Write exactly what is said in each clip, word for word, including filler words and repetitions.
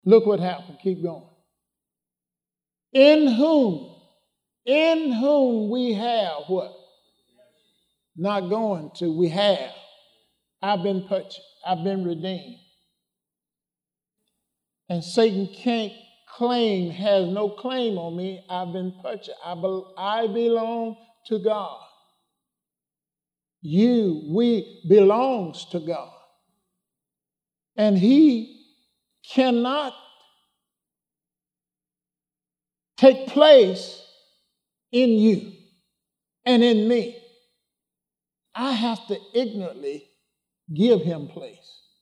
Look what happened. Keep going. In whom, in whom we have what? Not going to, we have. I've been purchased. I've been redeemed. And Satan can't claim, has no claim on me. I've been purchased. I, be, I belong to God. You, we belongs to God. And he cannot take place in you and in me. I have to ignorantly give him place.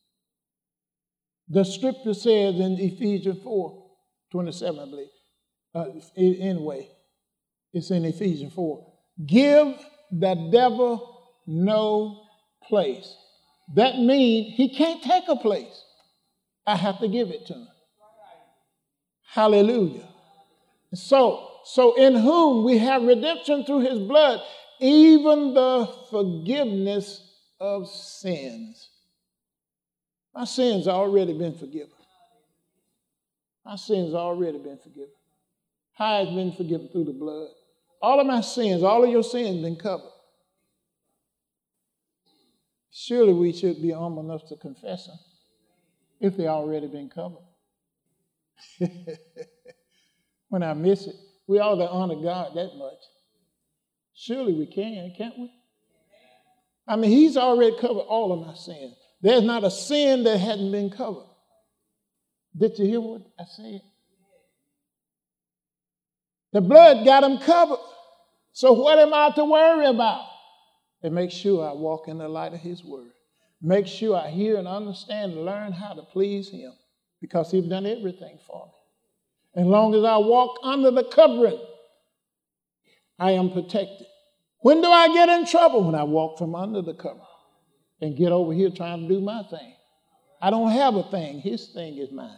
The scripture says in Ephesians four twenty-seven, I believe, uh, anyway, it's in Ephesians four. Give the devil no place. That means he can't take a place. I have to give it to him. Hallelujah. So, so in whom we have redemption through his blood, even the forgiveness of sins. My sins have already been forgiven. My sins have already been forgiven. How has been forgiven? Through the blood. All of my sins, all of your sins have been covered. Surely we should be humble enough to confess them if they've already been covered. When I miss it, we ought to honor God that much. Surely we can, can't we? I mean, he's already covered all of my sins. There's not a sin that hadn't been covered. Did you hear what I said? The blood got them covered. So what am I to worry about? And make sure I walk in the light of his word. Make sure I hear and understand and learn how to please him, because he's done everything for me. As long as I walk under the covering, I am protected. When do I get in trouble? When I walk from under the cover and get over here trying to do my thing. I don't have a thing. His thing is mine.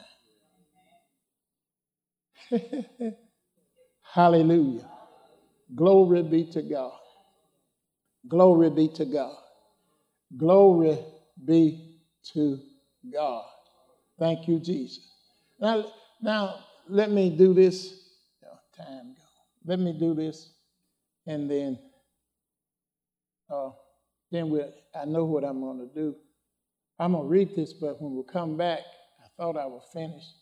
Hallelujah. Glory be to God. Glory be to God. Glory be to God. Thank you, Jesus. Now, now let me do this. Oh, time go. Let me do this, and then, uh, then we. will I know what I'm going to do. I'm going to read this, but when we come back, I thought I was finished.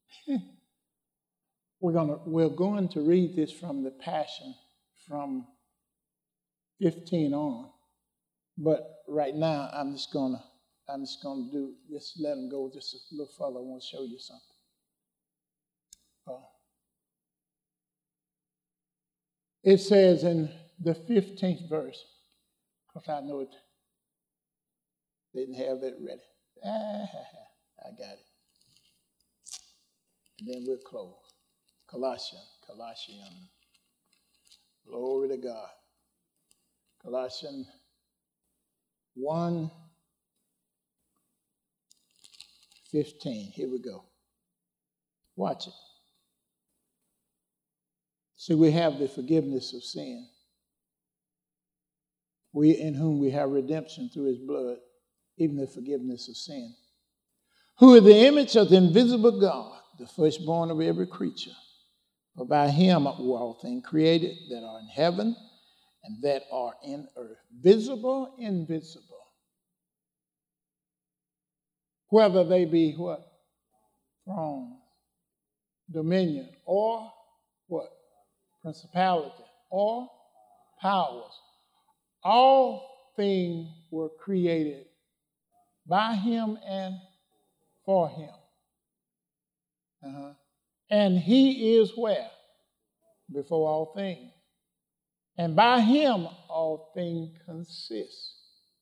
we're going to we're going to read this from the Passion, from fifteen on. But right now, I'm just going to I'm just going to do just let them go just a little further. I want to show you something. Uh, it says in the fifteenth verse, because I know it didn't have that ready. Ah, I got it. And then we'll close. Colossians, Colossians. Glory to God. Colossians one fifteen. Here we go. Watch it. See, we have the forgiveness of sin. We in whom we have redemption through his blood, even the forgiveness of sin. Who is the image of the invisible God, the firstborn of every creature. For by him were all things created that are in heaven and that are in earth, visible, invisible. Whether they be what? Throne, dominion, or what? Principality, or powers. All things were created by him and for him. Uh-huh. And he is where? Before all things. And by him all things consist.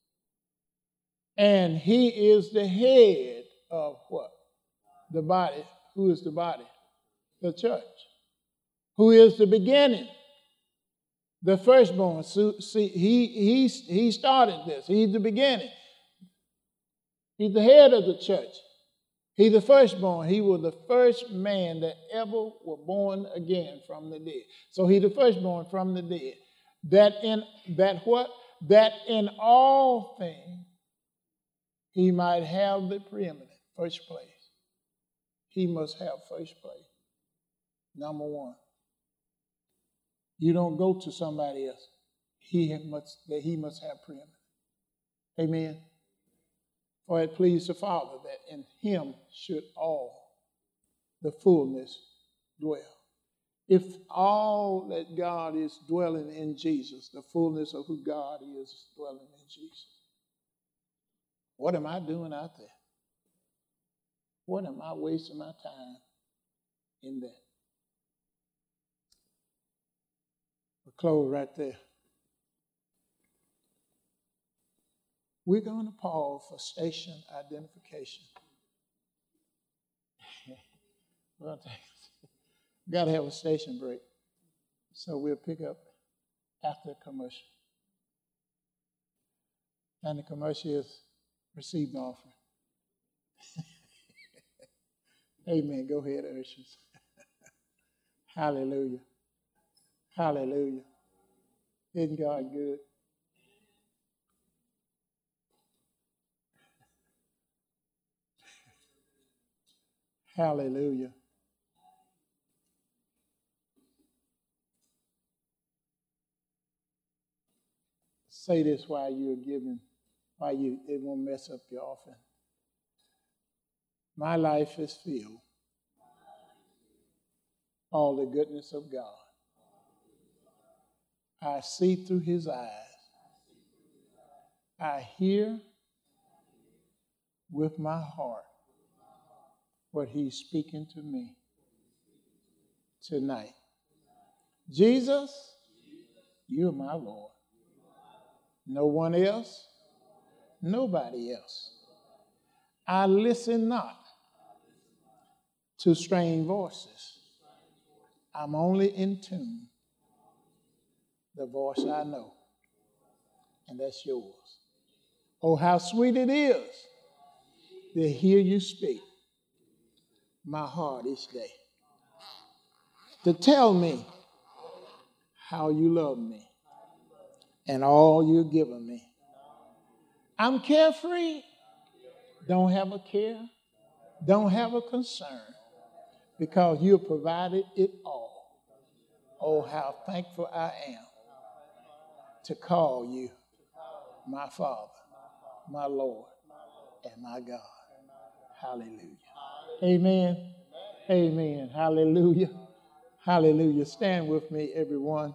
And he is the head of what? The body. Who is the body? The church. Who is the beginning? The firstborn. So, see, he, he, he started this. He's the beginning. He's the head of the church. He's the firstborn. He was the first man that ever was born again from the dead. So he's the firstborn from the dead. That in that what? That in all things he might have the preeminent, first place. he must have first place. Number one. You don't go to somebody else. He must, that he must have preeminence. Amen. For it pleased the Father that in him should all the fullness dwell. If all that God is dwelling in Jesus, the fullness of who God is dwelling in Jesus, what am I doing out there? What am I wasting my time in that? We'll close right there. We're going to pause for station identification. We're going to take Got to have a station break. So we'll pick up after the commercial. And the commercial is received offering. Amen. Go ahead, ushers. Hallelujah. Hallelujah. Isn't God good? Hallelujah. Say this while you're giving, while you, it won't mess up your offering. My life is filled. All the goodness of God. I see through his eyes. I hear with my heart what he's speaking to me tonight. Jesus, you're my Lord. No one else, nobody else. I listen not to strange voices. I'm only in tune. The voice I know, and that's yours. Oh, how sweet it is to hear you speak my heart each day. To tell me how you love me and all you've given me. I'm carefree, don't have a care, don't have a concern, because you have provided it all. Oh, how thankful I am to call you my Father, my Lord, and my God. Hallelujah. Amen. Amen. Hallelujah. Hallelujah. Stand with me, everyone.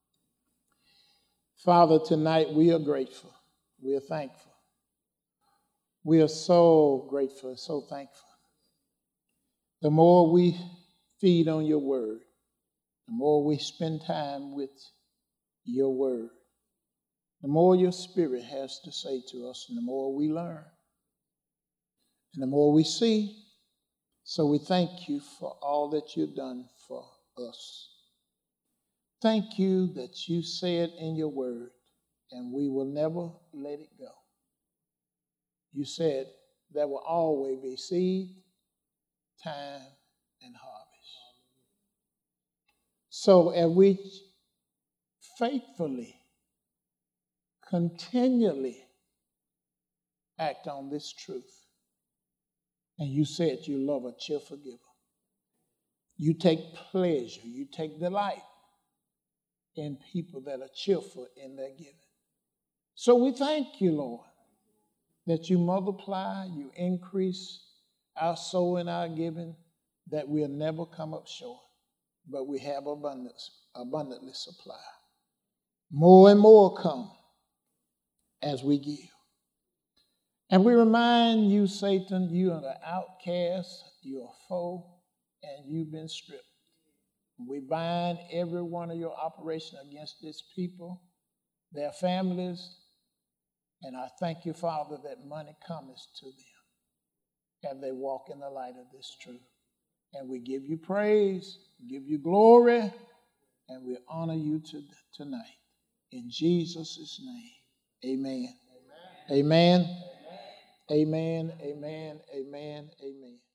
Father, tonight we are grateful. We are thankful. We are so grateful, so thankful. The more we feed on your word, the more we spend time with your word, the more your spirit has to say to us, and the more we learn, and the more we see. So we thank you for all that you've done for us. Thank you that you said in your word, and we will never let it go. You said there will always be seed, time, and harvest. So as we faithfully, continually act on this truth, and you said you love a cheerful giver. You take pleasure, you take delight in people that are cheerful in their giving. So we thank you, Lord, that you multiply, you increase our soul and our giving, that we'll never come up short, but we have abundance, abundantly supply. More and more come as we give. And we remind you, Satan, you are the outcast, you're a foe, and you've been stripped. We bind every one of your operations against this people, their families, and I thank you, Father, that money comes to them as they walk in the light of this truth. And we give you praise, give you glory, and we honor you to, tonight. In Jesus' name, amen. Amen. Amen. Amen. Amen. Amen. Amen.